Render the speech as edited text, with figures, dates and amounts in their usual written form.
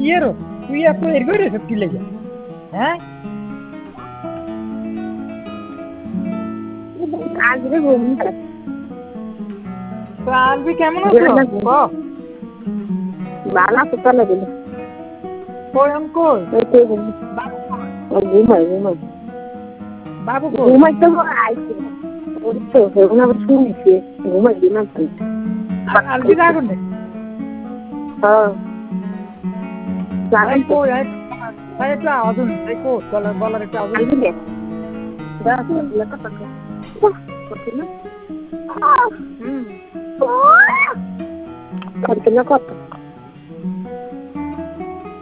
এরো তুই এত এর করে সব কি লেগে হ্যাঁ আজকে ঘুম তো আলবি কেমন আছো বালা সুতালে দিল কই আম কই ঘুমাই বাবু কই ঘুমাই তো আইছে তো এখন আবার শুনছি ঘুমাই দিলাম আলবি রাগুন নে হ্যাঁ আই কই আই একটু আওয়াজ শুন আই কই গলার একটু আওয়াজ আলবি দে দাও লেখা থাকো কত না কত